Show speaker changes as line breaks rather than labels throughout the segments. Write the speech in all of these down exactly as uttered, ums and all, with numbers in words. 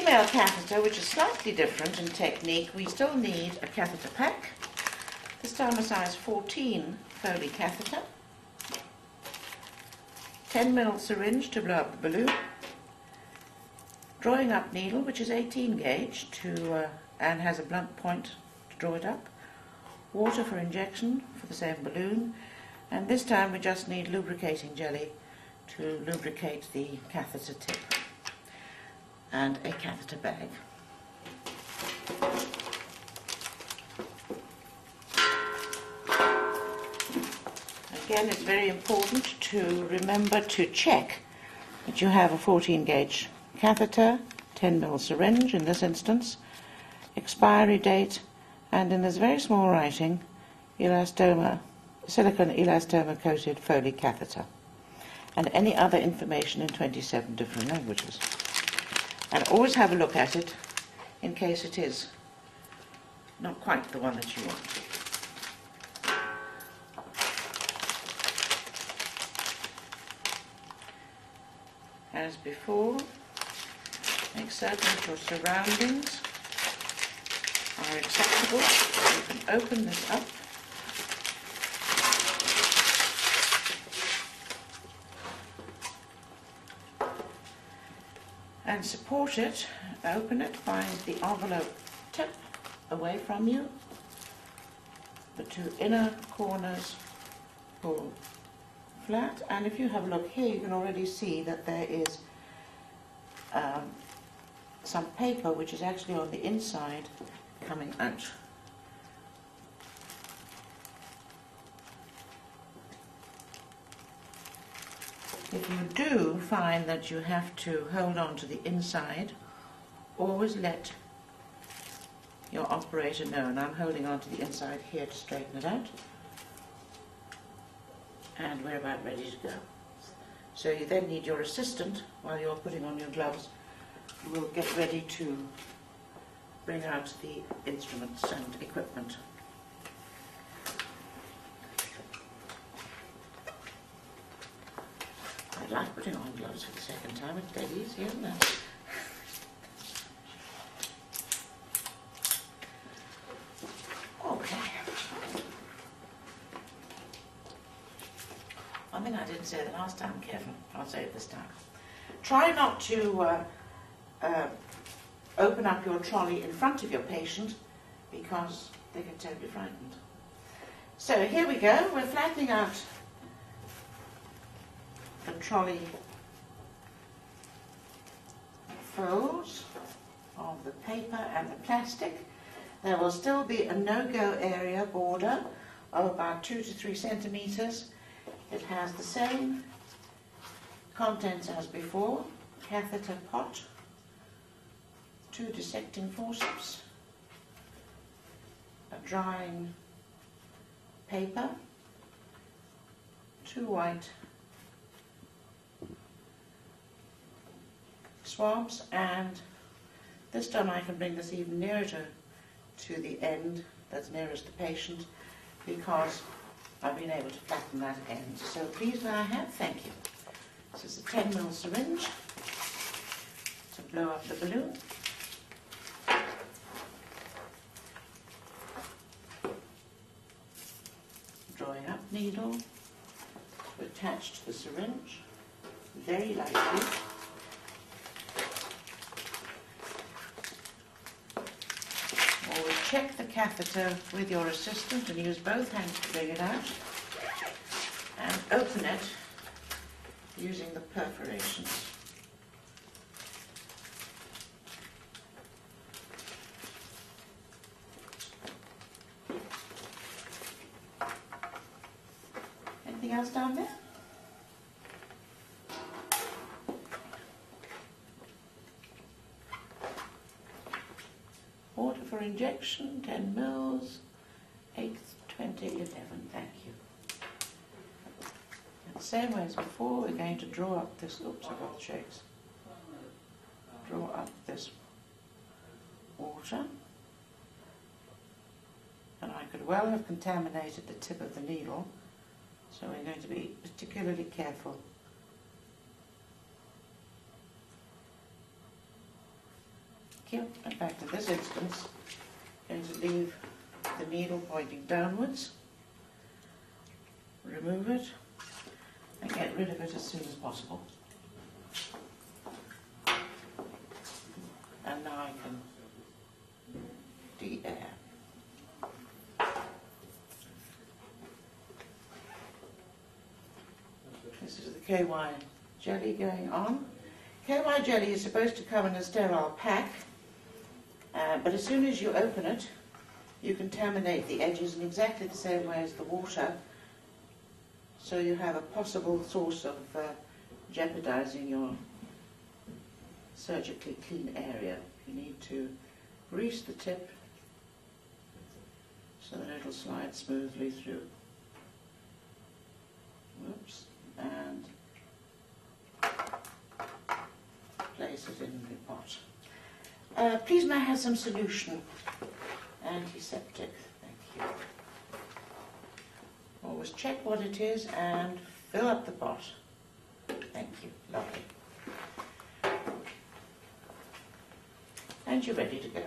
female catheter, which is slightly different in technique, we still need a catheter pack. This time a size fourteen Foley catheter, ten milliliter syringe to blow up the balloon, drawing up needle, which is eighteen gauge to, uh, and has a blunt point to draw it up, water for injection for the same balloon, and this time we just need lubricating jelly to lubricate the catheter tip, and a catheter bag. Again, it's very important to remember to check that you have a fourteen gauge catheter, ten milliliter syringe in this instance, expiry date, and in this very small writing, elastoma, silicone elastoma coated Foley catheter, and any other information in twenty-seven different languages. And always have a look at it in case it is not quite the one that you want. As before, make certain that your surroundings are acceptable. You can open this up. And support it, open it, find the envelope tip away from you, the two inner corners pull flat, and if you have a look here you can already see that there is um, some paper which is actually on the inside coming out. If you do find that you have to hold on to the inside, always let your operator know, and I'm holding on to the inside here to straighten it out, and we're about ready to go. So you then need your assistant, while you're putting on your gloves, who will get ready to bring out the instruments and equipment. I like putting on gloves for the second time. It's dead easy, isn't it? Okay. One thing I didn't say the last time, Kevin, I'll say it this time. Try not to uh, uh, open up your trolley in front of your patient because they get terribly frightened. So here we go. We're flattening out the trolley folds of the paper and the plastic. There will still be a no-go area border of about two to three centimeters. It has the same contents as before: catheter pot, two dissecting forceps, a drying paper, two white swabs, and this time I can bring this even nearer to, to the end that's nearest the patient because I've been able to flatten that end. So please may I have, thank you. This is a ten milliliter syringe to blow up the balloon. Drawing up needle to attach to the syringe, very lightly. Always check the catheter with your assistant and use both hands to bring it out, and open it using the perforations. Anything else down there? Water for injection, ten mils, eight, twenty, eleven, thank you. And same way as before, we're going to draw up this, oops, I got the shakes. Draw up this water. And I could well have contaminated the tip of the needle, so we're going to be particularly careful. you. In fact, in this instance, I'm going to leave the needle pointing downwards, remove it, and get rid of it as soon as possible. And now I can de-air. This is the K Y jelly going on. K Y jelly is supposed to come in a sterile pack, uh, but as soon as you open it, you contaminate the edges in exactly the same way as the water, so you have a possible source of uh, jeopardizing your surgically clean area. You need to grease the tip so that it'll slide smoothly through. Whoops. And place it in the pot. Uh, please may I have some solution? Antiseptic, thank you. Always check what it is and fill up the pot. Thank you, lovely. And you're ready to go.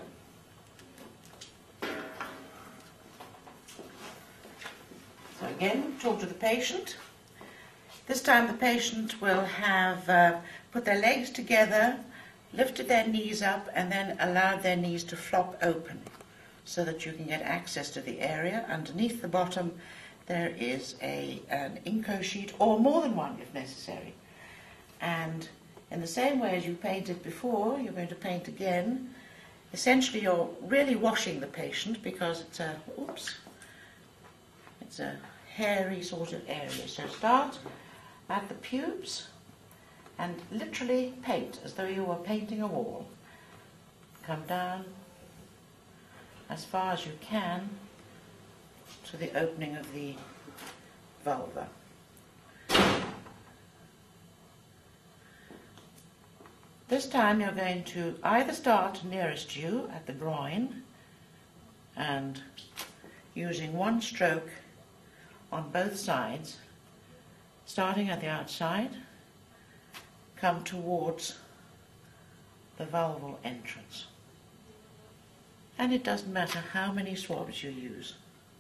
So again, talk to the patient. This time the patient will have uh, put their legs together, lifted their knees up, and then allowed their knees to flop open so that you can get access to the area. Underneath the bottom there is a, an Inco sheet, or more than one if necessary. And in the same way as you painted before, you're going to paint again. Essentially, you're really washing the patient because it's a, oops, it's a hairy sort of area. So start at the pubes and literally paint as though you were painting a wall. Come down as far as you can to the opening of the vulva. This time you're going to either start nearest you at the groin and using one stroke on both sides, starting at the outside, come towards the vulval entrance. And it doesn't matter how many swabs you use.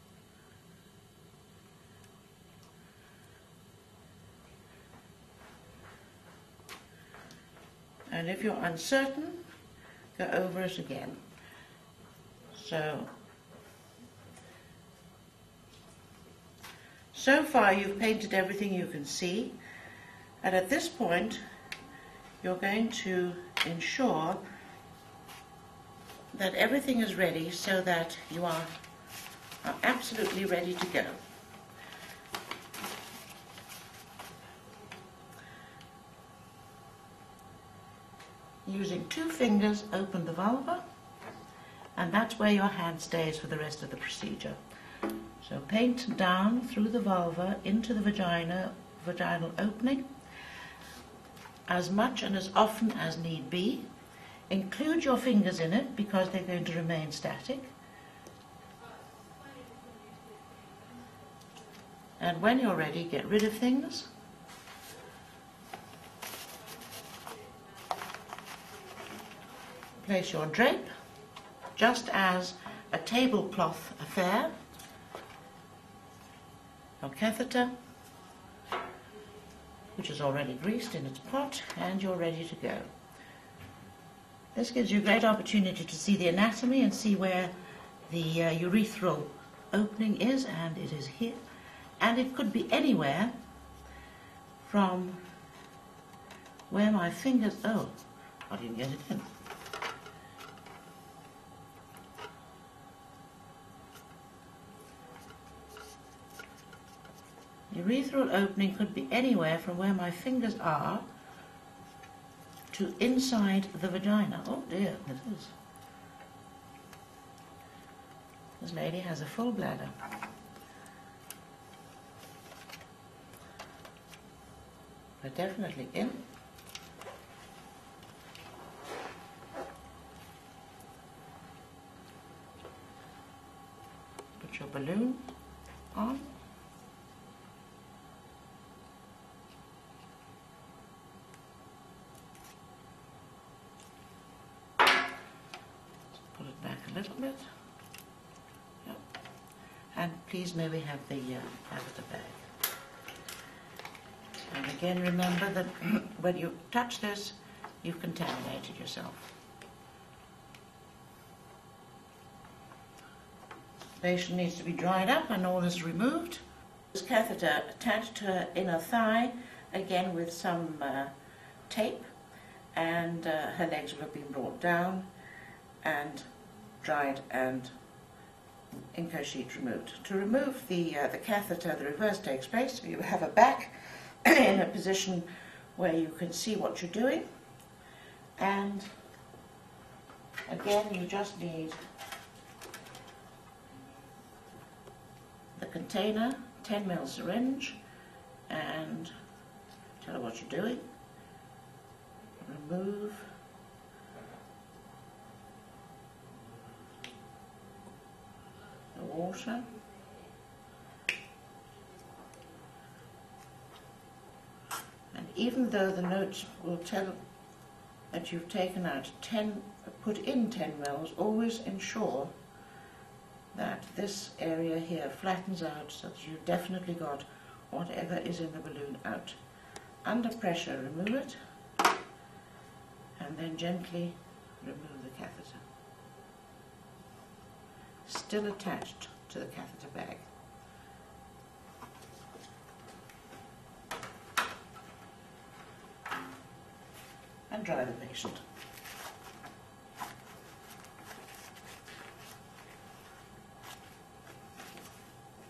And if you're uncertain, go over it again. So, so far you've painted everything you can see, and at this point you're going to ensure that everything is ready so that you are, are absolutely ready to go. Using two fingers, open the vulva, and that's where your hand stays for the rest of the procedure. So paint down through the vulva into the vagina, vaginal opening, as much and as often as need be. Include your fingers in it because they're going to remain static. And when you're ready, get rid of things. Place your drape, just as a tablecloth affair, your catheter, which is already greased in its pot, and you're ready to go. This gives you a great opportunity to see the anatomy and see where the uh, urethral opening is, and it is here. And it could be anywhere from where my fingers, oh, I didn't get it in. Urethral opening could be anywhere from where my fingers are to inside the vagina. Oh dear, it is. This lady has a full bladder. But definitely in. Put your balloon on. little bit. Yep. And please may we have the uh, catheter bag. And again, remember that when you touch this, you've contaminated yourself. The patient needs to be dried up and all is removed. This catheter attached to her inner thigh, again with some uh, tape, and uh, her legs will have been brought down and dried and Inco sheet removed. To remove the, uh, the catheter, the reverse takes place. You have a back in a position where you can see what you're doing, and again you just need the container, ten mil syringe, and tell her what you're doing. Remove the water. And even though the notes will tell that you've taken out ten, put in ten mils, always ensure that this area here flattens out so that you've definitely got whatever is in the balloon out. Under pressure, remove it, and then gently remove the catheter. Still attached to the catheter bag. And dry the patient.